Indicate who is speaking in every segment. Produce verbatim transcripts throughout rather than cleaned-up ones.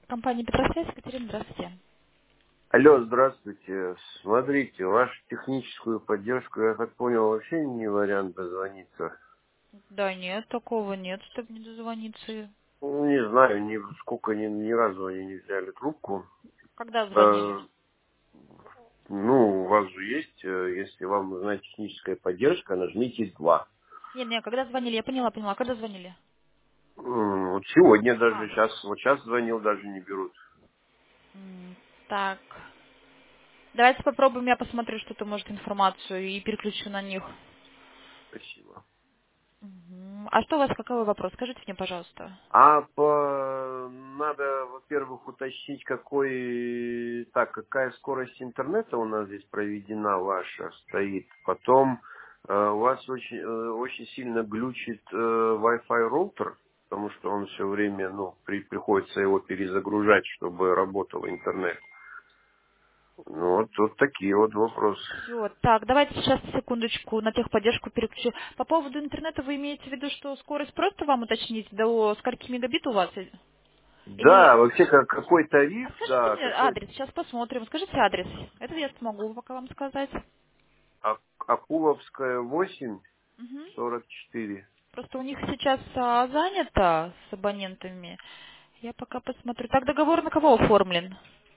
Speaker 1: Компания Петросвязь, Екатерина, здравствуйте.
Speaker 2: Алло, здравствуйте. Смотрите, вашу техническую поддержку, я так понял, вообще не вариант дозвониться.
Speaker 1: Да нет, такого нет, чтобы не дозвониться.
Speaker 2: Ну, не знаю, ни, сколько ни, ни разу они не взяли трубку.
Speaker 1: Когда звонили?
Speaker 2: Э, ну, у вас же есть, э, если вам нужна техническая поддержка, нажмите два.
Speaker 1: Нет, нет, когда звонили, я поняла, поняла, когда звонили?
Speaker 2: М, Вот сегодня даже,
Speaker 1: А,
Speaker 2: сейчас, вот сейчас звонил, даже не берут.
Speaker 1: м, так. Давайте попробуем, я посмотрю что-то, может, информацию и переключу на них.
Speaker 2: Спасибо.
Speaker 1: Мгм. А что у вас, какой вопрос? Скажите мне, пожалуйста.
Speaker 2: А по... надо, во-первых, уточнить, какой... так, какая скорость интернета у нас здесь проведена ваша стоит. Потом э, у вас очень, э, очень сильно глючит э, Wi-Fi роутер, потому что он все время, ну, при, приходится его перезагружать, чтобы работал интернет. Ну, вот, вот такие вот вопросы.
Speaker 1: Все, так, давайте сейчас секундочку на техподдержку переключу. По поводу интернета вы имеете в виду, что скорость просто вам уточнить, до скольки мегабит у вас?
Speaker 2: Да,
Speaker 1: Или
Speaker 2: вообще как, какой тариф,
Speaker 1: А скажите
Speaker 2: да,
Speaker 1: мне
Speaker 2: какой
Speaker 1: адрес, сейчас посмотрим. Скажите адрес. Это я смогу пока вам сказать.
Speaker 2: А- Акуловская восемь
Speaker 1: Мгм.
Speaker 2: сорок четыре.
Speaker 1: Просто у них сейчас а, занято с абонентами. Я пока посмотрю. Так договор на кого оформлен?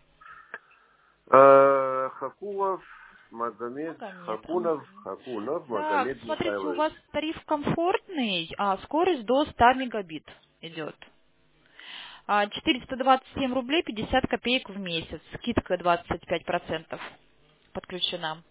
Speaker 2: Э, Хакулов, Магомед,
Speaker 1: Магомед.
Speaker 2: Хакунов,
Speaker 1: Мгм.
Speaker 2: Хакунов,
Speaker 1: Так,
Speaker 2: Магомед
Speaker 1: смотрите, у
Speaker 2: Михайлович.
Speaker 1: вас тариф комфортный, а скорость до ста мегабит идет. А, четыреста двадцать семь рублей пятьдесят копеек в месяц. Скидка двадцать пять процентов подключена.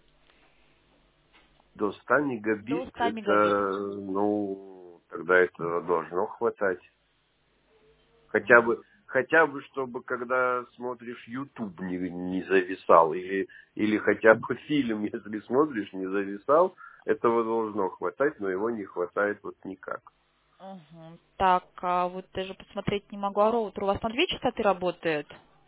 Speaker 2: До ста
Speaker 1: До
Speaker 2: мегабит,
Speaker 1: ста мегабит.
Speaker 2: это, ну, тогда это должно хватать. Хотя бы, хотя бы, чтобы когда смотришь YouTube не, не зависал, или, или хотя бы фильм, если смотришь, не зависал, этого должно хватать, но его не хватает вот никак.
Speaker 1: Мгм. Так, а вот даже посмотреть не могу, а роутер у вас на две частоты работает?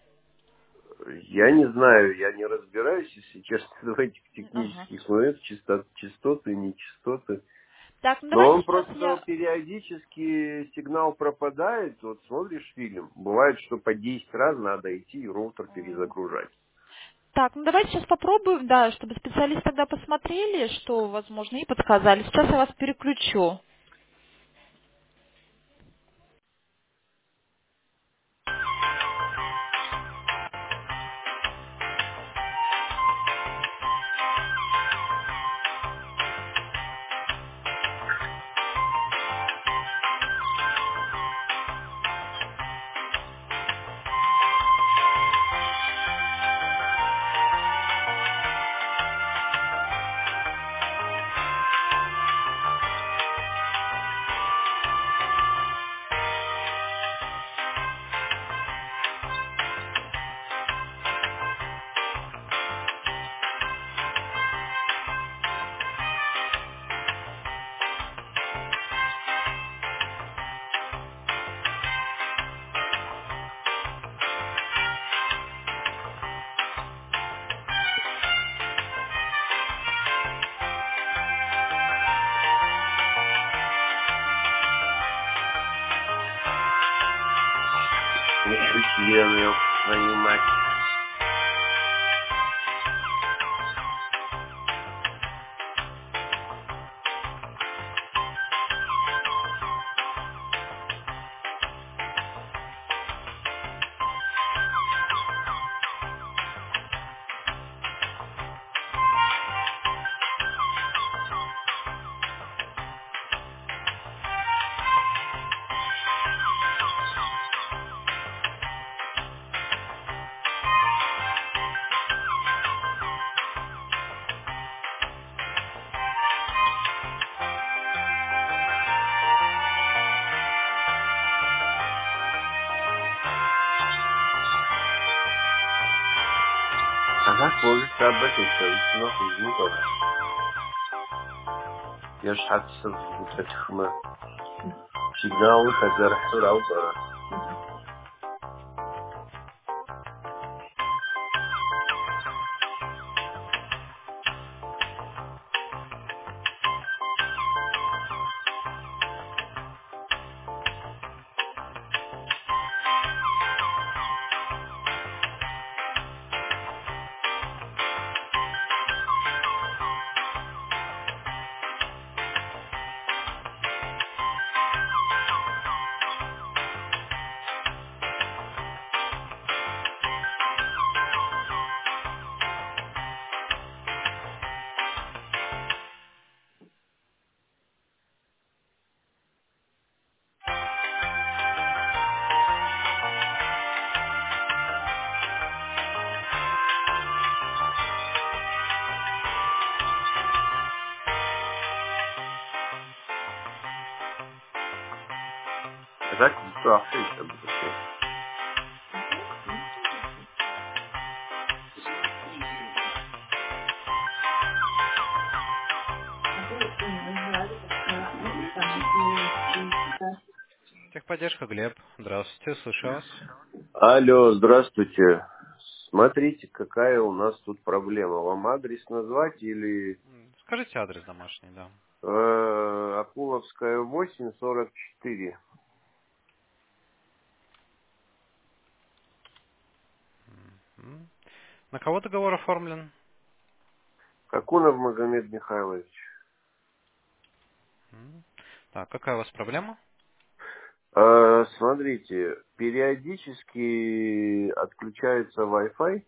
Speaker 2: Я не знаю, я не разбираюсь, если честно, в этих
Speaker 1: Ага.
Speaker 2: технических моментах, частот, частоты, нечастоты.
Speaker 1: Так, ну
Speaker 2: Но
Speaker 1: давайте
Speaker 2: он
Speaker 1: сейчас
Speaker 2: просто
Speaker 1: я...
Speaker 2: периодически сигнал пропадает, вот смотришь фильм, бывает, что по десять раз надо идти и роутер
Speaker 1: М.
Speaker 2: перезагружать.
Speaker 1: Так, ну давайте сейчас попробуем, да, чтобы специалисты тогда посмотрели, что возможно, и подсказали. Сейчас я вас переключу.
Speaker 2: Охуенно, твою мать. Ага, сложишься об этом, скажите, нахуй, звуков. Я ж حاسس вот этих мы сигналах, это раутера. Ах, это вообще.
Speaker 3: Техподдержка, Глеб. Здравствуйте, слышу вас.
Speaker 2: Алло, здравствуйте. Смотрите, какая у нас тут проблема. Вам адрес назвать или
Speaker 3: М, Скажите адрес домашний, да.
Speaker 2: э, Акуловская восемь сорок четыре.
Speaker 3: М. На кого договор оформлен?
Speaker 2: Какунов Магомед Михайлович.
Speaker 3: М. Так, какая у вас проблема?
Speaker 2: Э, смотрите, периодически отключается Wi-Fi.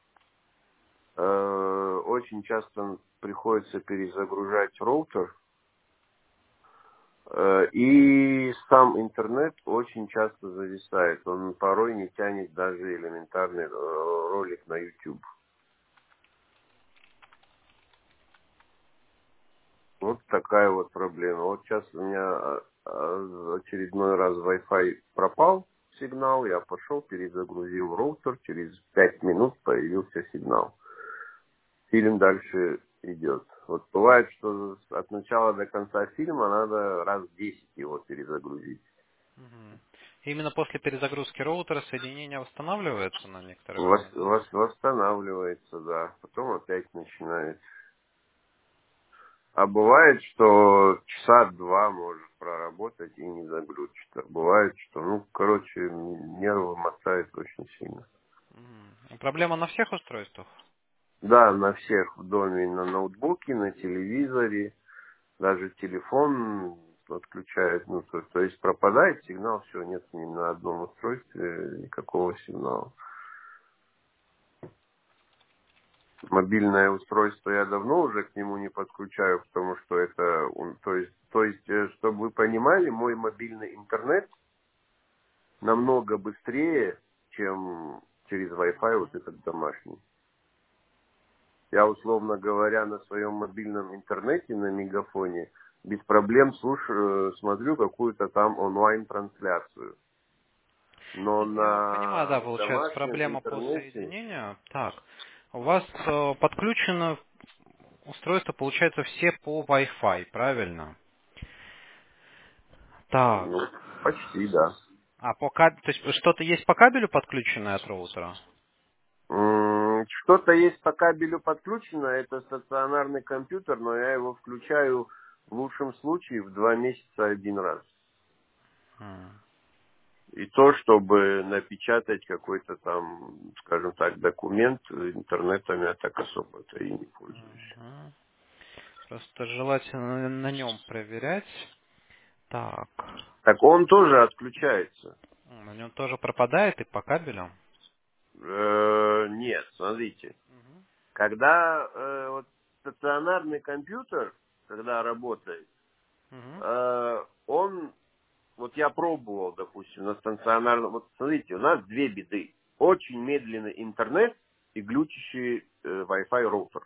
Speaker 2: Э, очень часто приходится перезагружать роутер. Э, И сам интернет очень часто зависает. Он порой не тянет даже элементарный э, ролик на YouTube. Вот такая вот проблема. Вот сейчас у меня а, а, очередной раз Wi-Fi пропал сигнал. Я пошел, перезагрузил роутер. Через пять минут появился сигнал. Фильм дальше идет. Вот бывает, что от начала до конца фильма надо раз десять его перезагрузить.
Speaker 3: Мгм. Именно после перезагрузки роутера соединение восстанавливается на некоторое время,
Speaker 2: Вос-
Speaker 3: да?
Speaker 2: вос- восстанавливается, да. Потом опять начинает. А бывает, что часа два может проработать и не заглючит. А бывает, что, ну, короче, нервы мотает очень сильно.
Speaker 3: Мгм. Проблема на всех устройствах?
Speaker 2: Да, на всех в доме, на ноутбуке, на телевизоре, даже телефон отключает. Ну, то, то есть пропадает сигнал, все, нет ни на одном устройстве никакого сигнала. Мобильное устройство я давно уже к нему не подключаю, потому что это, он- то есть, то есть, э, чтобы вы понимали, мой мобильный интернет намного быстрее, чем через Wi-Fi вот этот домашний. Я, условно говоря, на своем мобильном интернете, на Мегафоне, без проблем слушаю, смотрю какую-то там онлайн-трансляцию. Но
Speaker 3: Я понимаю, да,
Speaker 2: на
Speaker 3: получается
Speaker 2: домашнем
Speaker 3: проблема по
Speaker 2: интернете,
Speaker 3: соединению. Так, у вас э, подключено устройство, получается, все по Wi-Fi, правильно? Так.
Speaker 2: ну, почти, да.
Speaker 3: А по кабелю, то есть что-то есть по кабелю подключенное от роутера?
Speaker 2: М, Что-то есть по кабелю подключено, это стационарный компьютер, но я его включаю в лучшем случае в два месяца один раз.
Speaker 3: М.
Speaker 2: И то, чтобы напечатать какой-то там, скажем так, документ, интернетом я так особо-то и не пользуюсь.
Speaker 3: Мгм. Просто желательно на нем проверять. Так.
Speaker 2: Так он тоже отключается.
Speaker 3: М, На нем тоже пропадает и по кабелю?
Speaker 2: Э, нет, смотрите.
Speaker 3: Мгм.
Speaker 2: Когда э, вот стационарный компьютер, когда работает,
Speaker 3: Мгм.
Speaker 2: э, он, вот я пробовал, допустим, на стационарном, вот смотрите, у нас две беды. Очень медленный интернет и глючащий э, Wi-Fi роутер.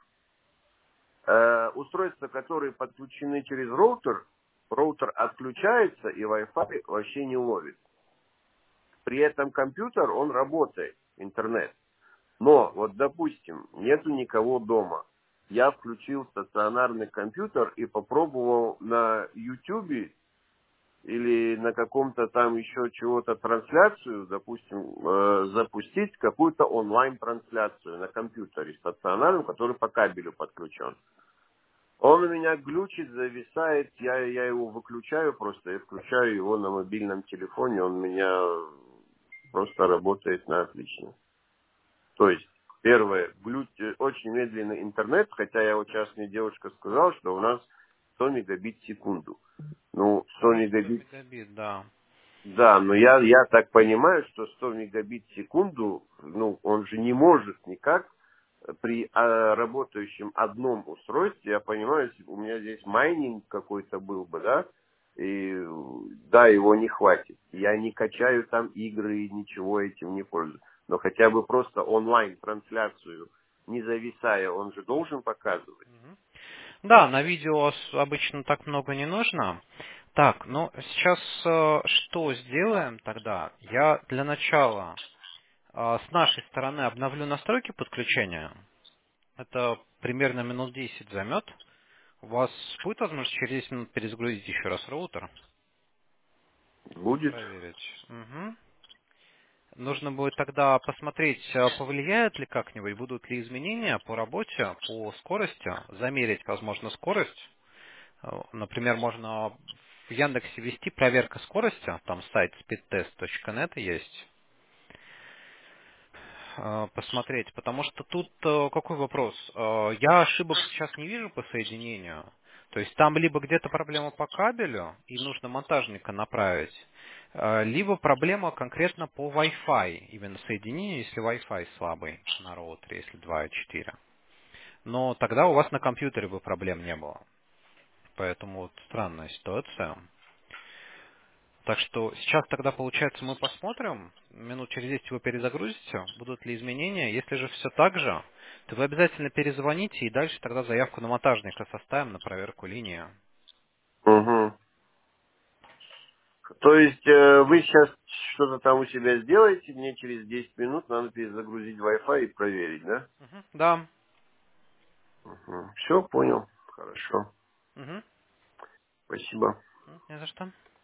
Speaker 2: Э, устройства, которые подключены через роутер, роутер отключается и Wi-Fi вообще не ловит. При этом компьютер, он работает, интернет. Но, вот допустим, нету никого дома. Я включил стационарный компьютер и попробовал на YouTube или на каком-то там еще чего-то трансляцию, допустим, э, запустить какую-то онлайн-трансляцию на компьютере стационарном, который по кабелю подключен. Он у меня глючит, зависает, я, я его выключаю просто, я включаю его на мобильном телефоне, он у меня просто работает на отлично. То есть, первое, глюч, очень медленный интернет, хотя я вот сейчас мне девушка сказала, что у нас сто мегабит в секунду. Ну, сто
Speaker 3: Ну, сто
Speaker 2: мегабит,
Speaker 3: мегабит, да.
Speaker 2: да, но я, я так понимаю, что сто мегабит в секунду, ну, он же не может никак при а, работающем одном устройстве, я понимаю, если бы у меня здесь майнинг какой-то был бы, да, и да, его не хватит. Я не качаю там игры и ничего этим не пользуюсь. Но хотя бы просто онлайн-трансляцию, не зависая, он же должен показывать.
Speaker 3: Мгм. Да, на видео ос- обычно так много не нужно. Так, ну сейчас э, что сделаем тогда? Я для начала э, с нашей стороны обновлю настройки подключения. Это примерно минут десять займет. У вас будет возможность через десять минут перезагрузить еще раз роутер?
Speaker 2: Будет.
Speaker 3: Проверить. Мгм. Нужно будет тогда посмотреть, э, повлияет ли как-нибудь, будут ли изменения по работе, по скорости, замерить, возможно, скорость. Э, Например, можно в Яндексе ввести проверка скорости, там сайт speedtest точка нет есть, э, посмотреть, потому что тут э, какой вопрос? Э, Я ошибок сейчас не вижу по соединению. То есть там либо где-то проблема по кабелю, и нужно монтажника направить, э, либо проблема конкретно по Wi-Fi, именно соединению, если Wi-Fi слабый на роутере, если два и четыре. Но тогда у вас на компьютере бы проблем не было. Поэтому вот странная ситуация. Так что сейчас тогда, получается, мы посмотрим, минут через десять вы перезагрузите, будут ли изменения. Если же все так же, то вы обязательно перезвоните и дальше тогда заявку на монтажника составим на проверку линии.
Speaker 2: Угу. То есть э, вы сейчас что-то там у себя сделаете, мне через десять минут надо перезагрузить Wi-Fi и проверить, да?
Speaker 3: Мгм. Да.
Speaker 2: Угу. Все, понял. Хорошо.
Speaker 3: Мгм.
Speaker 2: Спасибо.
Speaker 3: М, Не за что.